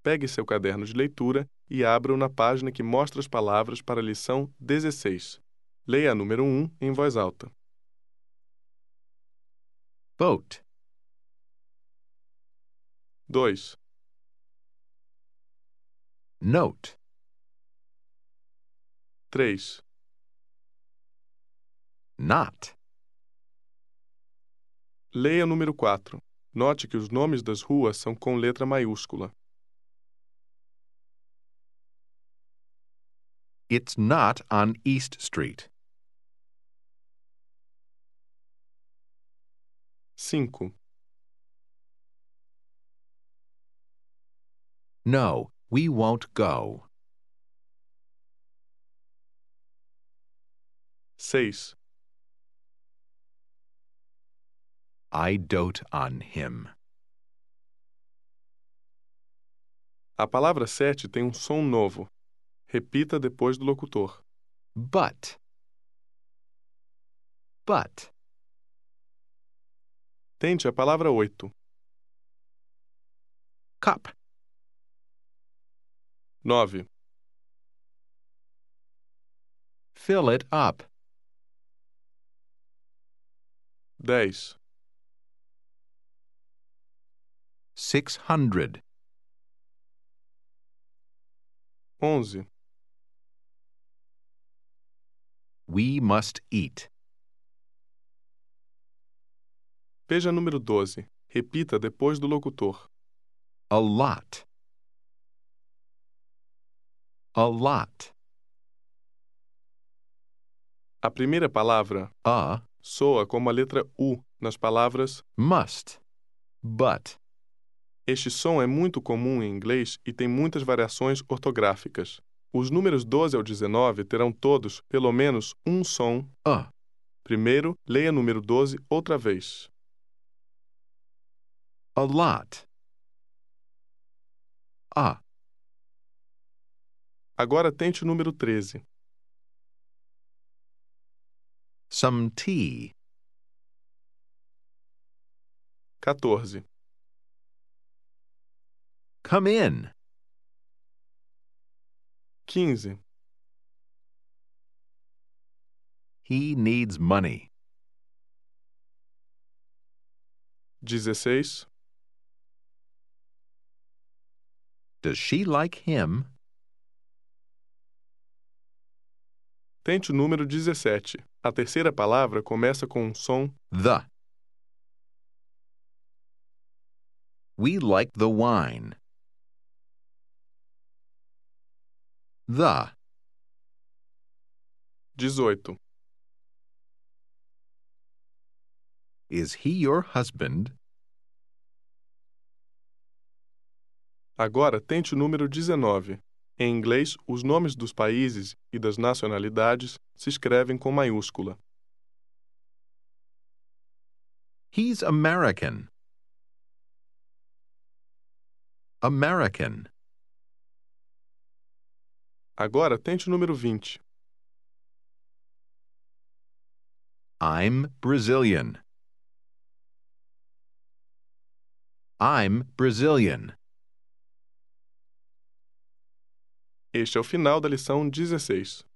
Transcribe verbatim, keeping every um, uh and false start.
Pegue seu caderno de leitura e abra-o na página que mostra as palavras para a lição dezesseis. Leia a número um em voz alta. Boat. dois, Note. três, Not. Leia o número quatro. Note que os nomes das ruas são com letra maiúscula. It's not on East Street. cinco, No, we won't go. seis, I dote on him. A palavra sete tem um som novo. Repita depois do locutor. But. But. Tente a palavra oito. Cup. nove, Fill it up. dez, Six hundred. onze, We must eat. Veja a número doze. Repita depois do locutor. A lot. A lot. A primeira palavra, A, soa como a letra U nas palavras. must. But. Este som é muito comum em inglês e tem muitas variações ortográficas. Os números doze ao dezenove terão todos, pelo menos, um som. A. Primeiro, leia número doze outra vez. A lot. A. Agora tente o número treze. Some tea. quatorze, Come in. quinze, He needs money. dezesseis, Does she like him? Tente o número dezessete. A terceira palavra começa com um som. The. We like the wine. The. dezoito. Is he your husband? Agora tente o número dezenove. Em inglês, os nomes dos países e das nacionalidades se escrevem com maiúscula. He's American. American. Agora tente o número vinte. I'm Brazilian. I'm Brazilian. Este é o final da lição dezesseis.